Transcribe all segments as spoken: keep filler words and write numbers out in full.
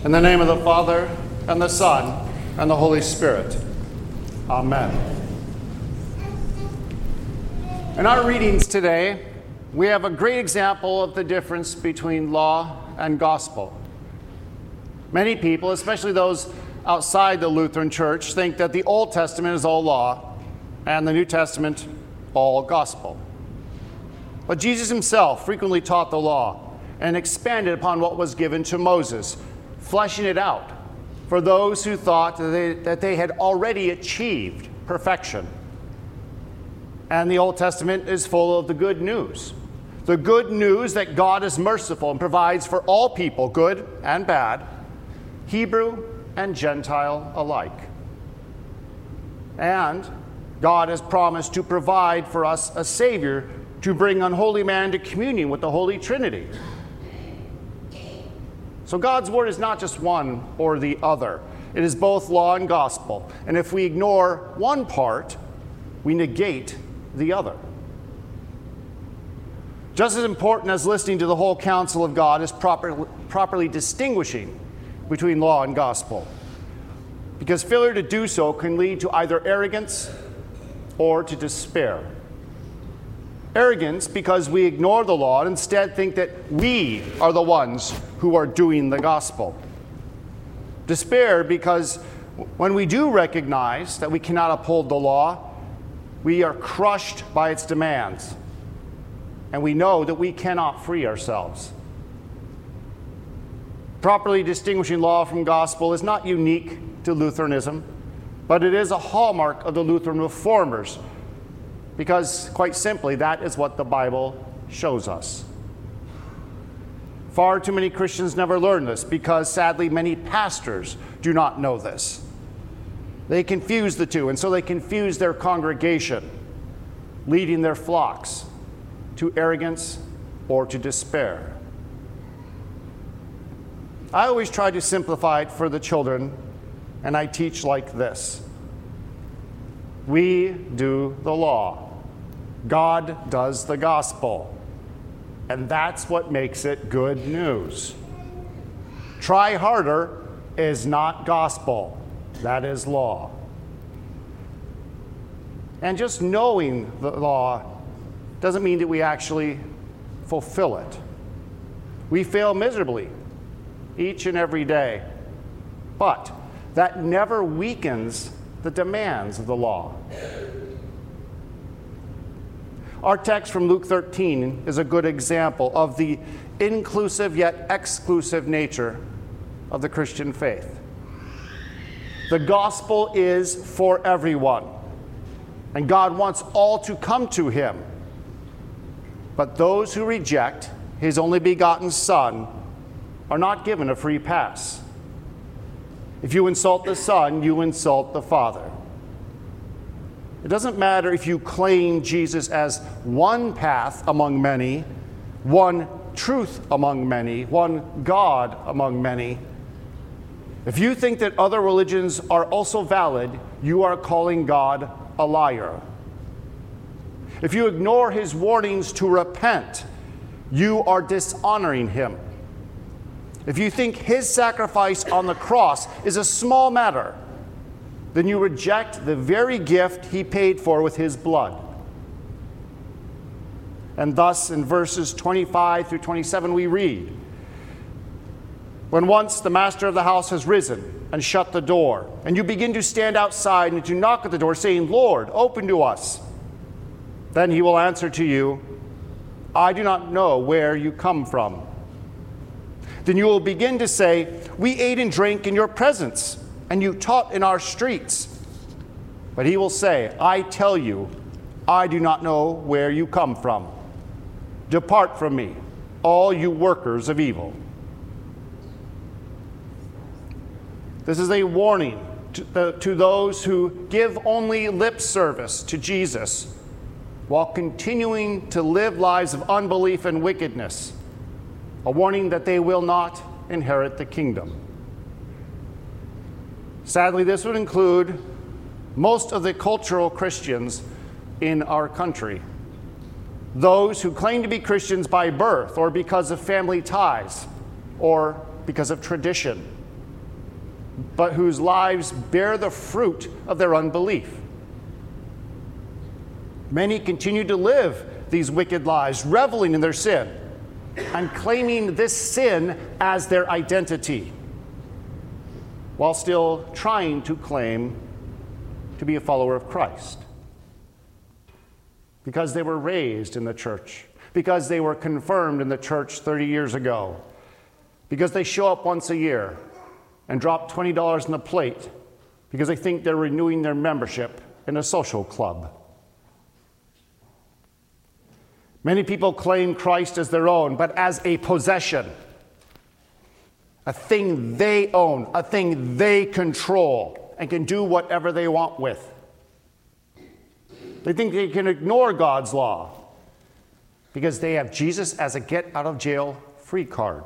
In the name of the Father, and the Son, and the Holy Spirit. Amen. In our readings today, we have a great example of the difference between law and gospel. Many people, especially those outside the Lutheran Church, think that the Old Testament is all law and the New Testament all gospel. But Jesus himself frequently taught the law and expanded upon what was given to Moses, fleshing it out for those who thought that they, that they had already achieved perfection. And the Old Testament is full of the good news. The good news that God is merciful and provides for all people, good and bad, Hebrew and Gentile alike. And God has promised to provide for us a Savior to bring unholy man to communion with the Holy Trinity. So God's word is not just one or the other. It is both law and gospel. And if we ignore one part, we negate the other. Just as important as listening to the whole counsel of God is proper, properly distinguishing between law and gospel. Because failure to do so can lead to either arrogance or to despair. Arrogance because we ignore the law and instead think that we are the ones who are doing the gospel. Despair because when we do recognize that we cannot uphold the law, we are crushed by its demands, and we know that we cannot free ourselves. Properly distinguishing law from gospel is not unique to Lutheranism, but it is a hallmark of the Lutheran reformers, because quite simply, that is what the Bible shows us. Far too many Christians never learn this because sadly many pastors do not know this. They confuse the two, and so they confuse their congregation, leading their flocks to arrogance or to despair. I always try to simplify it for the children, and I teach like this. We do the law. God does the gospel. And that's what makes it good news. Try harder is not gospel. That is law. And just knowing the law doesn't mean that we actually fulfill it. We fail miserably each and every day. But that never weakens the demands of the law. Our text from Luke thirteen is a good example of the inclusive yet exclusive nature of the Christian faith. The gospel is for everyone, and God wants all to come to him. But those who reject his only begotten Son are not given a free pass. If you insult the Son, you insult the Father. It doesn't matter if you claim Jesus as one path among many, one truth among many, one God among many. If you think that other religions are also valid, you are calling God a liar. If you ignore his warnings to repent, you are dishonoring him. If you think his sacrifice on the cross is a small matter, then you reject the very gift he paid for with his blood. And thus, in verses twenty-five through twenty-seven, we read, when once the master of the house has risen and shut the door, and you begin to stand outside and to knock at the door, saying, Lord, open to us, then he will answer to you, I do not know where you come from. Then you will begin to say, we ate and drank in your presence, and you taught in our streets. But he will say, I tell you, I do not know where you come from. Depart from me, all you workers of evil. This is a warning to, the, to those who give only lip service to Jesus while continuing to live lives of unbelief and wickedness. A warning that they will not inherit the kingdom. Sadly, this would include most of the cultural Christians in our country. Those who claim to be Christians by birth or because of family ties or because of tradition. but whose lives bear the fruit of their unbelief. Many continue to live these wicked lives, reveling in their sin, and claiming this sin as their identity, while still trying to claim to be a follower of Christ. Because they were raised in the church, because they were confirmed in the church thirty years ago, because they show up once a year and drop twenty dollars on the plate because they think they're renewing their membership in a social club. Many people claim Christ as their own, but as a possession, a thing they own, a thing they control, and can do whatever they want with. They think they can ignore God's law because they have Jesus as a get-out-of-jail-free card.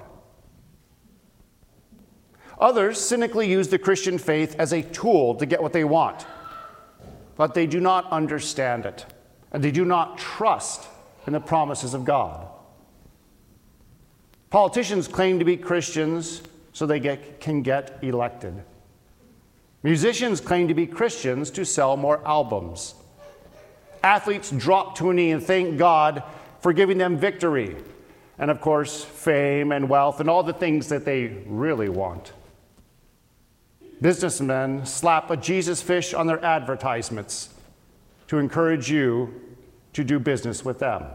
Others cynically use the Christian faith as a tool to get what they want, but they do not understand it, and they do not trust in the promises of God. Politicians claim to be Christians so they get, can get elected. Musicians claim to be Christians to sell more albums. Athletes drop to a knee and thank God for giving them victory, and of course, fame and wealth and all the things that they really want. Businessmen slap a Jesus fish on their advertisements to encourage you to do business with them.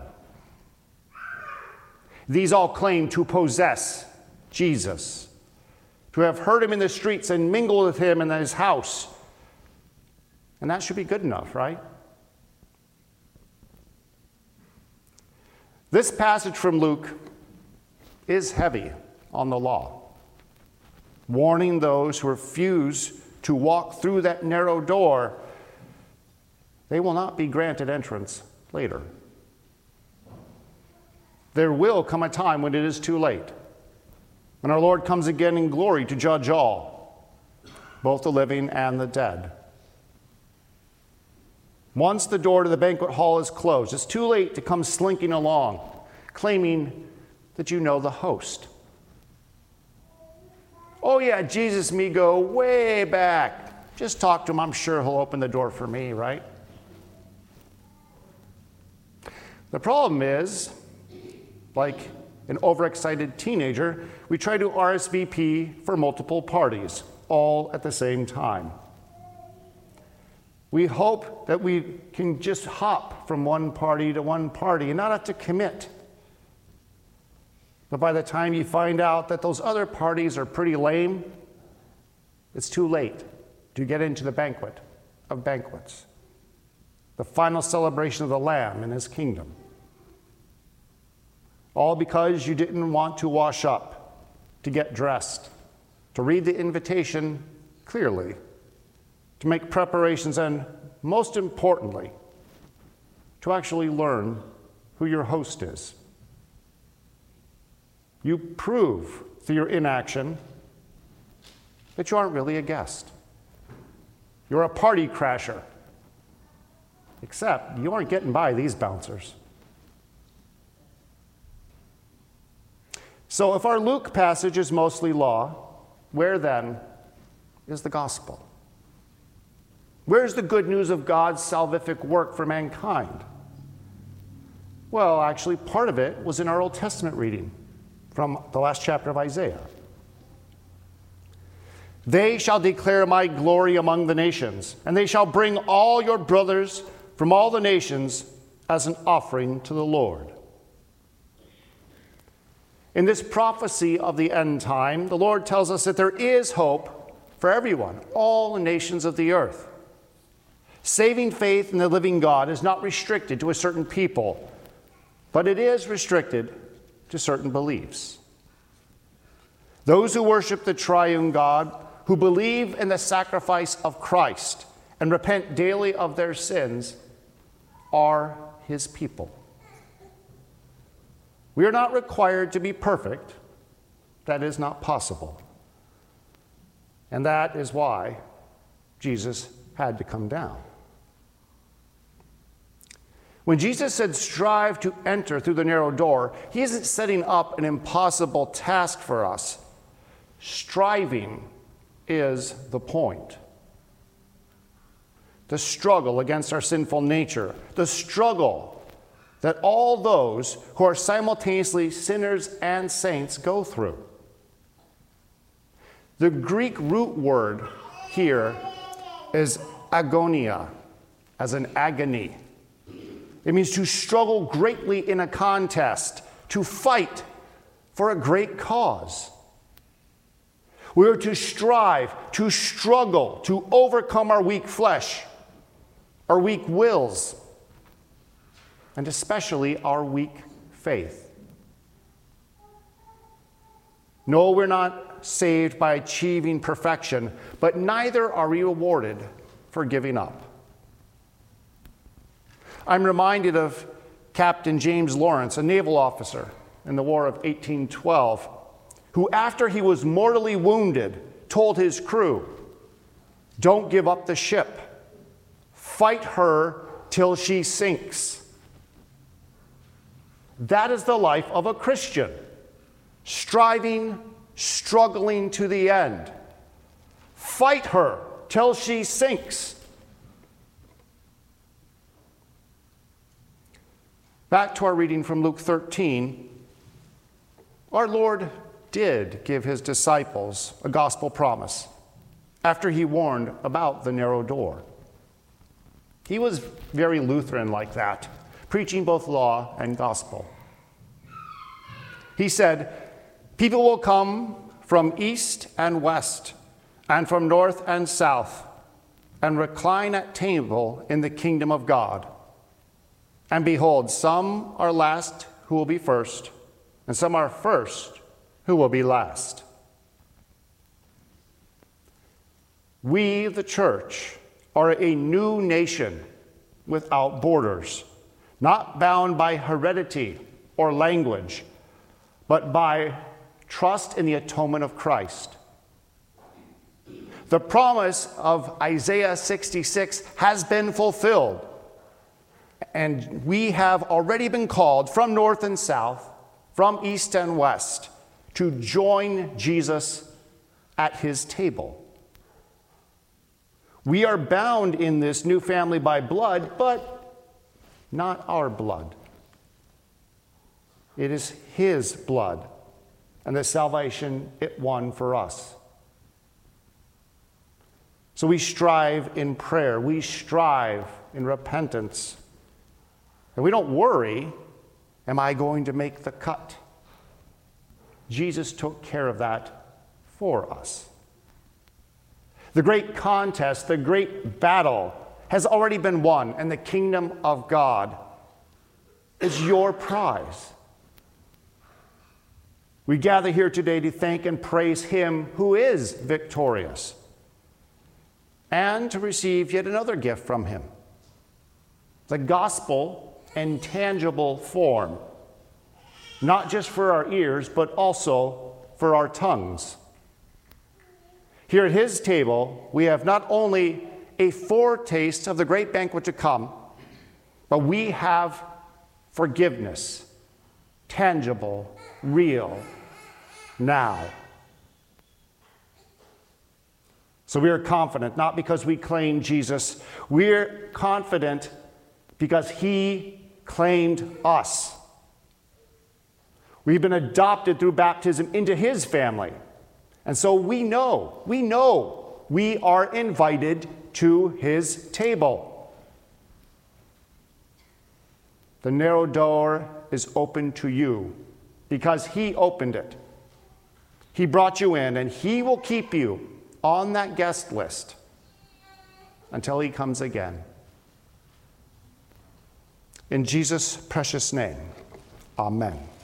These all claim to possess Jesus, to have heard him in the streets and mingled with him in his house. And that should be good enough, right? This passage from Luke is heavy on the law, warning those who refuse to walk through that narrow door, they will not be granted entrance later. There will come a time when it is too late, when our Lord comes again in glory to judge all, both the living and the dead. Once the door to the banquet hall is closed, it's too late to come slinking along, claiming that you know the host. Oh yeah, Jesus me go way back. Just talk to him, I'm sure he'll open the door for me, right? The problem is, like an overexcited teenager, we try to R S V P for multiple parties, all at the same time. We hope that we can just hop from one party to one party and not have to commit. But by the time you find out that those other parties are pretty lame, it's too late to get into the banquet of banquets, the final celebration of the Lamb in his kingdom. All because you didn't want to wash up, to get dressed, to read the invitation clearly, to make preparations, and most importantly, to actually learn who your host is. You prove through your inaction that you aren't really a guest. You're a party crasher, except you aren't getting by these bouncers. So if our Luke passage is mostly law, where then is the gospel? Where's the good news of God's salvific work for mankind? Well, actually, part of it was in our Old Testament reading from the last chapter of Isaiah. They shall declare my glory among the nations, and they shall bring all your brothers from all the nations as an offering to the Lord. In this prophecy of the end time, the Lord tells us that there is hope for everyone, all the nations of the earth. Saving faith in the living God is not restricted to a certain people, but it is restricted to certain beliefs. Those who worship the triune God, who believe in the sacrifice of Christ and repent daily of their sins, are his people. We are not required to be perfect. That is not possible. And that is why Jesus had to come down. When Jesus said, strive to enter through the narrow door, he isn't setting up an impossible task for us. Striving is the point. The struggle against our sinful nature, the struggle that all those who are simultaneously sinners and saints go through. The Greek root word here is agonia, as an agony. It means to struggle greatly in a contest, to fight for a great cause. We are to strive, to struggle, to overcome our weak flesh, our weak wills, and especially our weak faith. No, we're not saved by achieving perfection, but neither are we rewarded for giving up. I'm reminded of Captain James Lawrence, a naval officer in the War of eighteen twelve, who, after he was mortally wounded, told his crew, "Don't give up the ship. Fight her till she sinks." That is the life of a Christian, striving, struggling to the end. Fight her till she sinks. Back to our reading from Luke thirteen, our Lord did give his disciples a gospel promise after he warned about the narrow door. He was very Lutheran like that, preaching both law and gospel. He said, "People will come from east and west, and from north and south, and recline at table in the kingdom of God. And behold, some are last who will be first, and some are first who will be last." We, the church, are a new nation without borders, not bound by heredity or language, but by trust in the atonement of Christ. The promise of Isaiah sixty-six has been fulfilled, and we have already been called from north and south, from east and west, to join Jesus at his table. We are bound in this new family by blood, but not our blood. It is his blood and the salvation it won for us. So we strive in prayer, we strive in repentance, and we don't worry, am I going to make the cut? Jesus took care of that for us. The great contest, the great battle has already been won, and the kingdom of God is your prize. We gather here today to thank and praise him who is victorious, and to receive yet another gift from him, the gospel in tangible form, not just for our ears, but also for our tongues. Here at his table, we have not only a foretaste of the great banquet to come, but we have forgiveness, tangible, real, now. So we are confident, not because we claim Jesus, we're confident because he claimed us. We've been adopted through baptism into his family. And so we know, we know we are invited to his table. The narrow door is open to you because he opened it. He brought you in, and he will keep you on that guest list until he comes again. In Jesus' precious name, amen.